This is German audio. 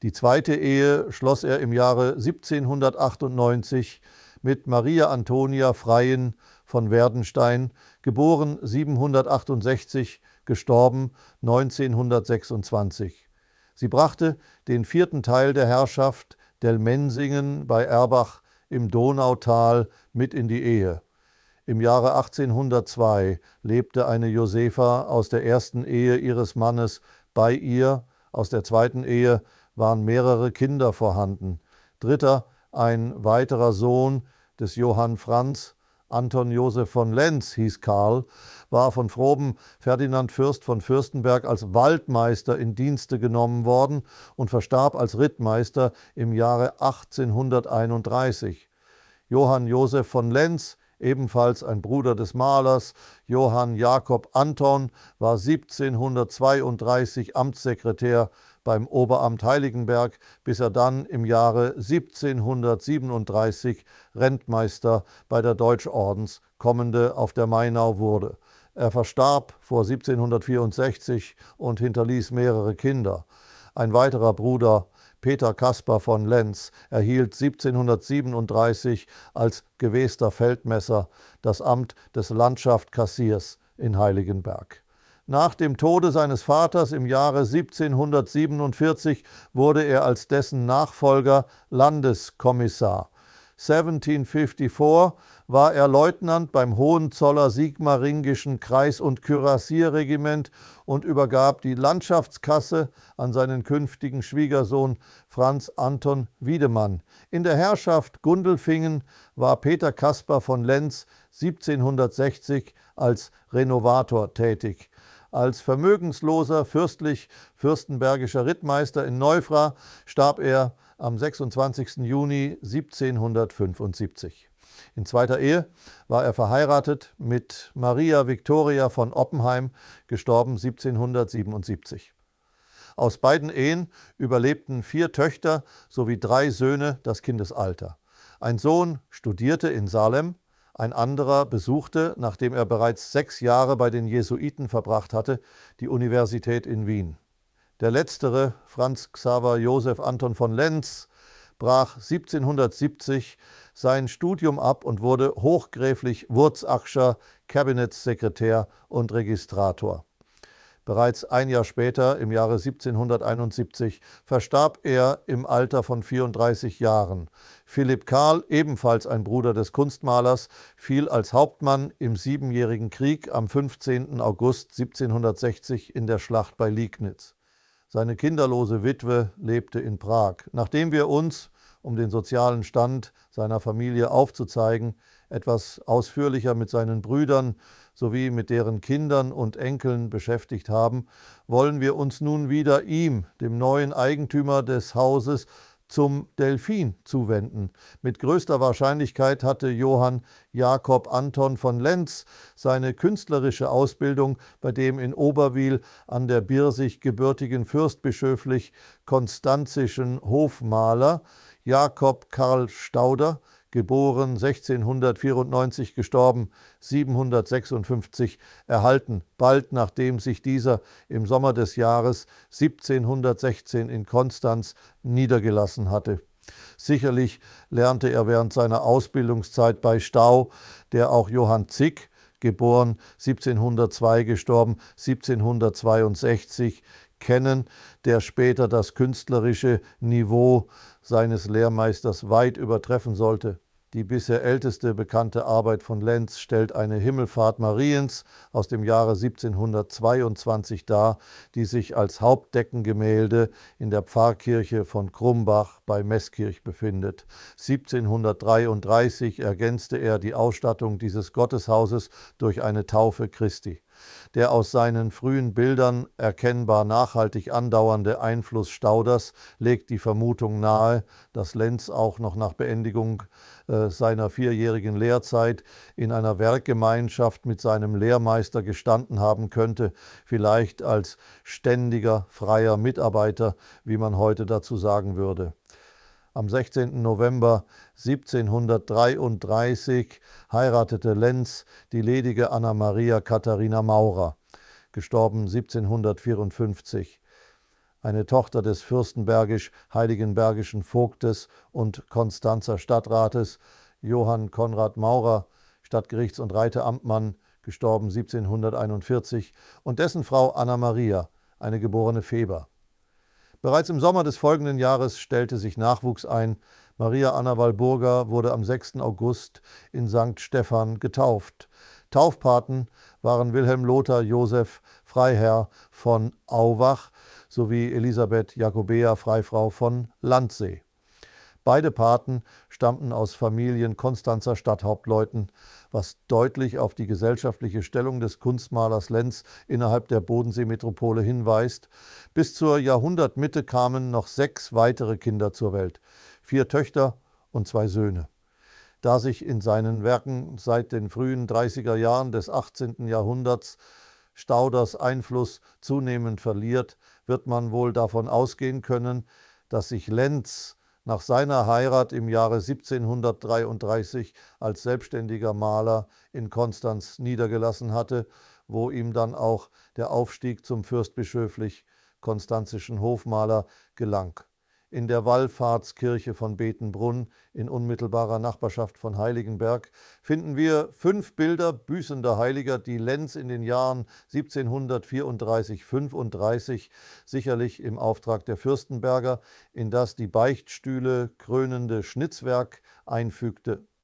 Die zweite Ehe schloss er im Jahre 1798 mit Maria Antonia Freien von Werdenstein, geboren 768, gestorben 1926. Sie brachte den 4. Teil der Herrschaft Delmensingen bei Erbach im Donautal mit in die Ehe. Im Jahre 1802 lebte eine Josepha aus der ersten Ehe ihres Mannes bei ihr. Aus der zweiten Ehe waren mehrere Kinder vorhanden. Dritter, ein weiterer Sohn des Johann Franz, Anton Joseph von Lenz hieß Karl, war von Froben Ferdinand Fürst von Fürstenberg als Waldmeister in Dienste genommen worden und verstarb als Rittmeister im Jahre 1831. Johann Joseph von Lenz, ebenfalls ein Bruder des Malers, Johann Jakob Anton, war 1732 Amtssekretär beim Oberamt Heiligenberg, bis er dann im Jahre 1737 Rentmeister bei der Deutschordenskommende auf der Mainau wurde. Er verstarb vor 1764 und hinterließ mehrere Kinder. Ein weiterer Bruder, Peter Caspar von Lenz, erhielt 1737 als gewester Feldmesser das Amt des Landschaftkassiers in Heiligenberg. Nach dem Tode seines Vaters im Jahre 1747 wurde er als dessen Nachfolger Landeskommissar. 1754 war er Leutnant beim Hohenzoller Sigmaringischen Kreis- und Kürassierregiment und übergab die Landschaftskasse an seinen künftigen Schwiegersohn Franz Anton Wiedemann. In der Herrschaft Gundelfingen war Peter Caspar von Lenz 1760 als Renovator tätig. Als vermögensloser fürstlicher Rittmeister in Neufra starb er am 26. Juni 1775. In zweiter Ehe war er verheiratet mit Maria Victoria von Oppenheim, gestorben 1777. Aus beiden Ehen überlebten 4 Töchter sowie 3 Söhne das Kindesalter. Ein Sohn studierte in Salem, ein anderer besuchte, nachdem er bereits 6 Jahre bei den Jesuiten verbracht hatte, die Universität in Wien. Der letztere, Franz Xaver Joseph Anton von Lenz, brach 1770 sein Studium ab und wurde hochgräflich Wurzachscher Kabinettssekretär und Registrator. Bereits ein Jahr später, im Jahre 1771, verstarb er im Alter von 34 Jahren. Philipp Karl, ebenfalls ein Bruder des Kunstmalers, fiel als Hauptmann im Siebenjährigen Krieg am 15. August 1760 in der Schlacht bei Liegnitz. Seine kinderlose Witwe lebte in Prag. Nachdem wir uns, um den sozialen Stand seiner Familie aufzuzeigen, etwas ausführlicher mit seinen Brüdern sowie mit deren Kindern und Enkeln beschäftigt haben, wollen wir uns nun wieder ihm, dem neuen Eigentümer des Hauses, zum Delphin zuwenden. Mit größter Wahrscheinlichkeit hatte Johann Jakob Anton von Lenz seine künstlerische Ausbildung bei dem in Oberwil an der Birsich gebürtigen fürstbischöflich-konstanzischen Hofmaler Jakob Karl Stauder, geboren 1694, gestorben 756, erhalten, bald nachdem sich dieser im Sommer des Jahres 1716 in Konstanz niedergelassen hatte. Sicherlich lernte er während seiner Ausbildungszeit bei Stau, der auch Johann Zick, geboren 1702, gestorben 1762, kennen, der später das künstlerische Niveau seines Lehrmeisters weit übertreffen sollte. Die bisher älteste bekannte Arbeit von Lenz stellt eine Himmelfahrt Mariens aus dem Jahre 1722 dar, die sich als Hauptdeckengemälde in der Pfarrkirche von Krumbach bei Meßkirch befindet. 1733 ergänzte er die Ausstattung dieses Gotteshauses durch eine Taufe Christi. Der aus seinen frühen Bildern erkennbar nachhaltig andauernde Einfluss Stauders legt die Vermutung nahe, dass Lenz auch noch nach Beendigung seiner 4-jährigen Lehrzeit in einer Werkgemeinschaft mit seinem Lehrmeister gestanden haben könnte, vielleicht als ständiger, freier Mitarbeiter, wie man heute dazu sagen würde. Am 16. November 1733 heiratete Lenz die ledige Anna Maria Katharina Maurer, gestorben 1754. eine Tochter des fürstenbergisch-heiligenbergischen Vogtes und Konstanzer Stadtrates Johann Konrad Maurer, Stadtgerichts- und Reiteamtmann, gestorben 1741, und dessen Frau Anna Maria, eine geborene Feber. Bereits im Sommer des folgenden Jahres stellte sich Nachwuchs ein. Maria Anna Walburga wurde am 6. August in St. Stephan getauft. Taufpaten waren Wilhelm Lothar Joseph Freiherr von Auwach sowie Elisabeth Jakobea Freifrau von Landsee. Beide Paten stammten aus Familien Konstanzer Stadthauptleuten, was deutlich auf die gesellschaftliche Stellung des Kunstmalers Lenz innerhalb der Bodenseemetropole hinweist. Bis zur Jahrhundertmitte kamen noch 6 weitere Kinder zur Welt, 4 Töchter und 2 Söhne. Da sich in seinen Werken seit den frühen 30er Jahren des 18. Jahrhunderts Stauders Einfluss zunehmend verliert, wird man wohl davon ausgehen können, dass sich Lenz nach seiner Heirat im Jahre 1733 als selbstständiger Maler in Konstanz niedergelassen hatte, wo ihm dann auch der Aufstieg zum fürstbischöflich-konstanzischen Hofmaler gelang. In der Wallfahrtskirche von Betenbrunn in unmittelbarer Nachbarschaft von Heiligenberg finden wir 5 Bilder büßender Heiliger, die Lenz in den Jahren 1734-35 sicherlich im Auftrag der Fürstenberger in das die Beichtstühle krönende Schnitzwerk einfügte.